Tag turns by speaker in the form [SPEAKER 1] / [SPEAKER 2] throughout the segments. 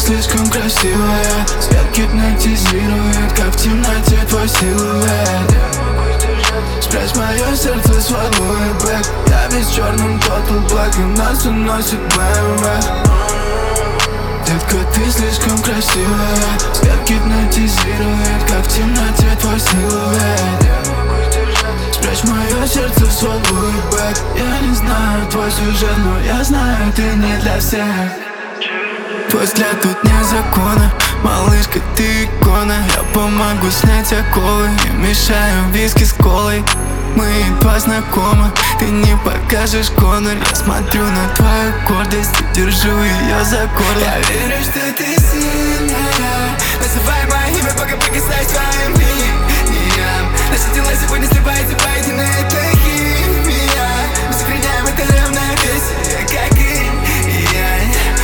[SPEAKER 1] слишком красивая. Свет гипнотизирует, как в темноте твой силуэт. Спрячь мое сердце, свой бэк. Я весь в черном Total Black, и нас уносит BMW. Детка, ты слишком красивая. Свет гипнотизирует, как в темноте твой силуэт. Спрячь мое сердце в свой бэк. Я не знаю твой сюжет, но я знаю, ты не для всех. Твой взгляд тут не закона, малышка, ты икона. Я помогу снять оковы и мешаю виски с колой. Мы едва знакомы, ты не покажешь контур. Я смотрю на твою гордость и держу ее за горло. Я верю, что ты сильная. Называй мое имя, пока прикасаюсь к твоим линиям. Наши тела сегодня сливаются воедино, это химия. Мы сохраняем это равновесие, как и я.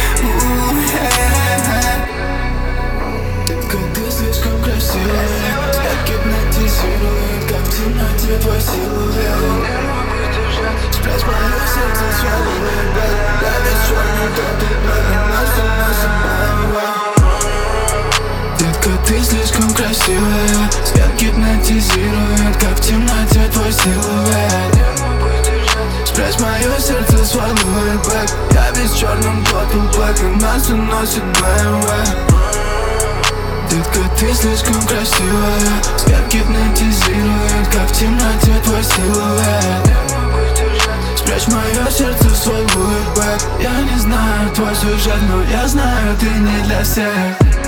[SPEAKER 1] Детка, ты слишком красивая. Я гипнотизирует, как в темноте твой силуэт. Спрячь мое сердце в свой бэк. Я весь черный Total Black, и нас уносит BMW. Детка, ты слишком красивая. Свет гипнотизирует, как в темноте твой силуэт. Спрячь мое сердце в свой бэк. Я весь в черном Total Black, и нас уносит BMW. Детка, ты слишком красивая. Свет гипнотизирует, как в темноте твой силуэт. Спрячь мое сердце в свой бэк. Я не знаю твой сюжет, но я знаю, ты не для всех.